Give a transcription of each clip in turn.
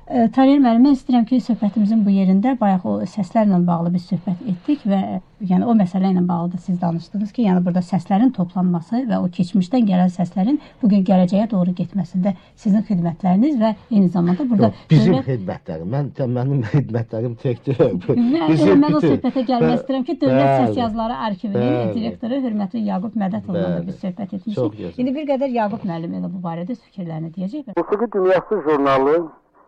Taryel müəllim, mən istəyirəm ki, söhbətimizin bu yerində bayaq o səslərlə bağlı bir söhbət etdik və yəni o məsələ ilə bağlı da siz danışdınız ki, yəni burada səslərin toplanması və o keçmişdən gələn səslərin bugün gələcəyə doğru getməsində sizin xidmətləriniz və eyni zamanda burada bizim xidmətlərim, mənim xidmətlərim təkdir. Mən o söhbətə gəlmək istəyirəm ki, Dövlət Səs Yazıları Arxivinin direktoru hörmətli Yaqub Mədətovla da bir söhbət etmişik. İndi bir qədər Yaqub müəllim elə bu barədə fikirlərini deyəcək. Musiqi Dünyası jurnalı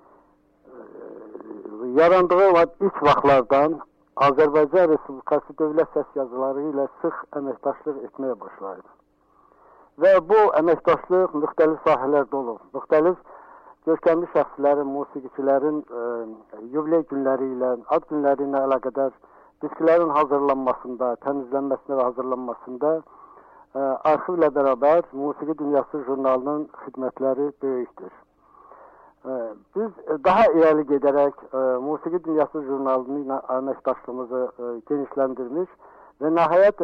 yarandığı ilk vaxtlardan Azərbaycan Respublikası Dövlət Səs Yazıları ilə sıx əməkdaşlıq etməyə başlayıb. Və bu əməkdaşlıq müxtəlif sahələrdə olub. Müxtəlif görkəmli şəxslərin, musiqiçilərin yubiley günləri ilə, ad günləri ilə əlaqədar disklərin hazırlanmasında, təmizlənməsinə və hazırlanmasında arxivlə bərabər Musiqi Dünyası jurnalının xidmətləri böyükdür. Biz daha irəli gedərək Musiqi Dünyası jurnalını ilə əməkdaşlığımızı genişləndirmiş və nəhayət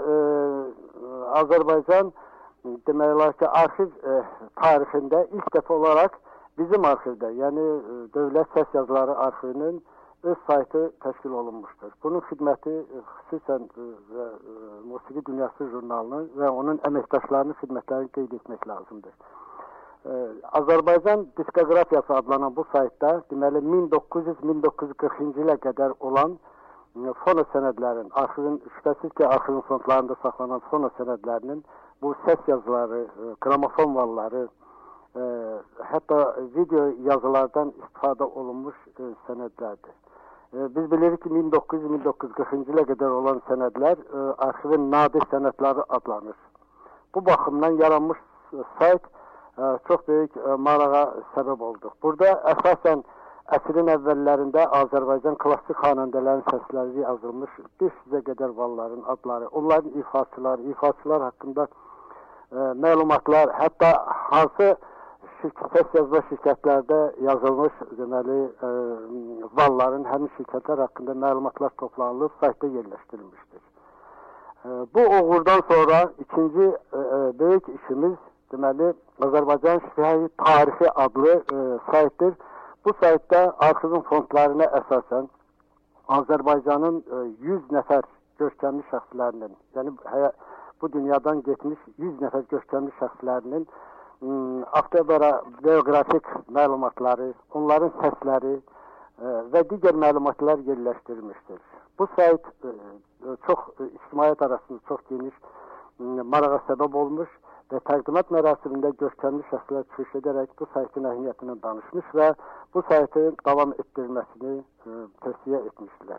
Azərbaycan demək olar ki, arxiv tarixində ilk dəfə olaraq bizim arxivdə, yəni Dövlət Səs Yazıları Arxivinin öz saytı təşkil olunmuşdur. Bunun xidməti xüsusən Musiqi Dünyası jurnalının və onun əməkdaşlarının xidmətlərini qeyd etmək lazımdır. Azərbaycan diskoqrafiyası adlanan bu saytda deməli 1900-1940-cı ilə qədər olan fono sənədlərin, arxivin, şübhəsiz ki, arxivin fondlarında saxlanan fono sənədlərinin bu səs yazıları, qramofon valları, hətta video yazılardan istifadə olunmuş sənədlərdir. Biz bilirik ki, 1900-1940-cı ilə qədər olan sənədlər arxivin nadir sənədləri adlanır. Bu baxımdan yaranmış sayt çox böyük marağa səbəb olduq. Burada əsasən əsrin əvvəllərində Azərbaycan klassik xanəndələrin səsləri yazılmış 500-ə qədər valların adları, onların ifaçılar haqqında məlumatlar, hətta hansı səs yazma şirkətlərdə yazılmış deməli valların həmin şirkətlər haqqında məlumatlar toplanılıb, saytda yerləşdirilmişdir. Bu uğurdan sonra ikinci böyük işimiz deməli, Azərbaycan Şifahi Tarixi adlı saytdır. Bu saytda arxivin fondlarına əsasən Azərbaycanın 100 nəfər görkəmli şəxslərinin, yəni bu dünyadan getmiş 100 nəfər görkəmli şəxslərinin avtobiografik məlumatları, onların səsləri və digər məlumatlar yerləşdirilmişdir. Bu sayt çox ictimaiyyət arasında çox geniş marağa səbəb olmuş və təqdimat mərasimində görkəmli şəxslər çıxış edərək bu saytın əhəmiyyətindən danışmış və bu saytın davam etdirilməsini tövsiyə etmişdilər.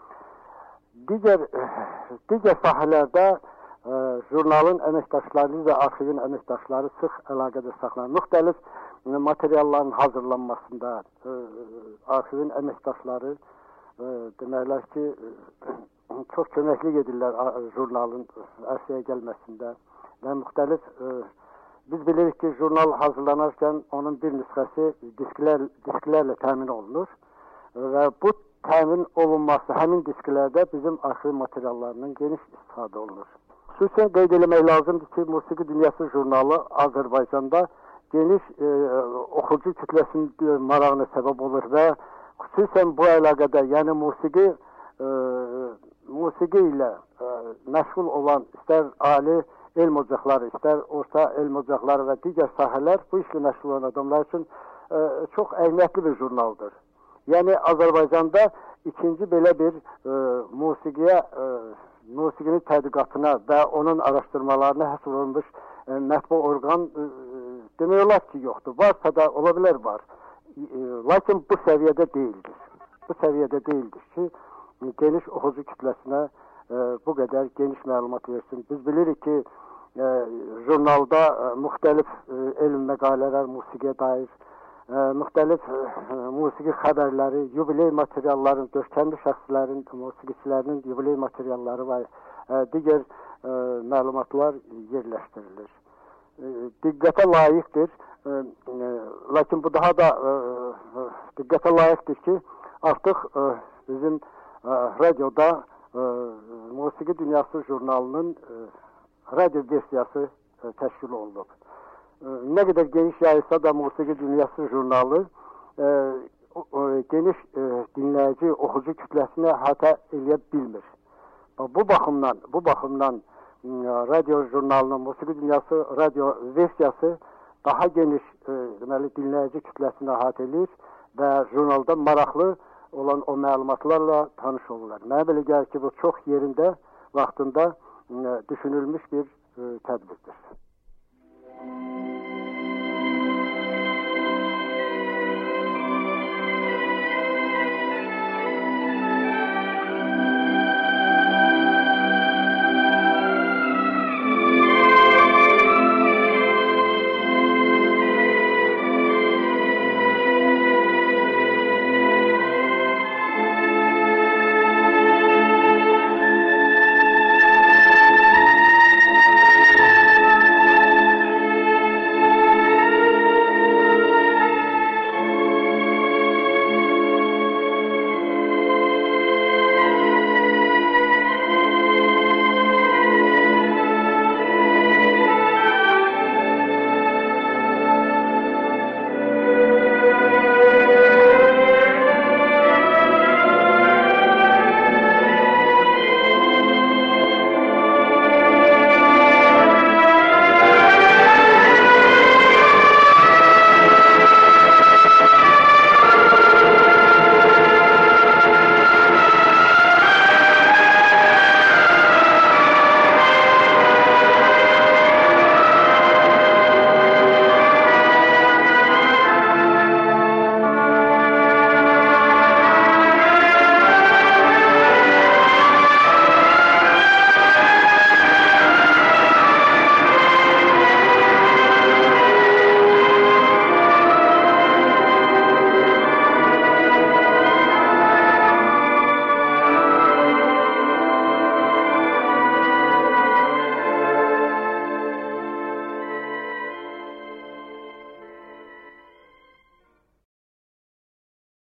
Digər sahələrdə jurnalın əməkdaşları və arxivin əməkdaşları sıx əlaqədə saxlanır. Müxtəlif materialların hazırlanmasında arxivin əməkdaşları deməklər ki, çox köməklik edirlər jurnalın ərsəyə gəlməsində. Və müxtəlif, biz bilirik ki, jurnal hazırlanarkən onun bir nüsxəsi disklərlə təmin olunur və bu təmin olunması həmin disklərdə bizim arxiv materiallarının geniş istifadə olunur. Xüsusən qeyd eləmək lazımdır ki, Musiqi Dünyası jurnalı Azərbaycanda geniş oxucu kütləsinin marağına səbəb olur və xüsusən bu əlaqədə, yəni musiqi ilə məşğul olan istər ali elm ocaqları, istər orta elm ocaqları və digər sahələr bu işlə məşğul olan adamlar üçün çox əhəmiyyətli bir jurnaldır. Yəni Azərbaycanda ikinci belə bir musiqinin tədqiqatına və onun araşdırmalarına həsr olunmuş mətbu orqan demək olar ki, yoxdur. Varsa da ola bilər var. Lakin bu səviyyədə deyildir. Bu səviyyədə deyildir ki, geniş oxucu kütləsinə bu qədər geniş məlumat versin. Biz bilirik ki, jurnalda müxtəlif elm məqalələr musiqiyə dair, müxtəlif musiqi xəbərləri, yubiley materialların, görkəmli şəxslərin, musiqiçilərinin yubiley materialları və digər məlumatlar yerləşdirilir. Diqqətə layiqdir, lakin bu daha da diqqətə layiqdir ki, artıq bizim radioda Musiqi Dünyası jurnalının radio versiyası təşkil olunub. Nə qədər geniş yayılsa da Musiqi Dünyası jurnalı geniş dinləyici, oxucu kütləsinə əhatə edə bilmir. Bu baxımdan radio jurnalının Musiqi Dünyası radio versiyası daha geniş deməli dinləyici kütləsinə əhatə edir və jurnalda maraqlı olan o məlumatlarla tanış olurlar. Mənə belə gəlir ki, bu çox yerində, vaxtında düşünülmüş bir tədbirdir.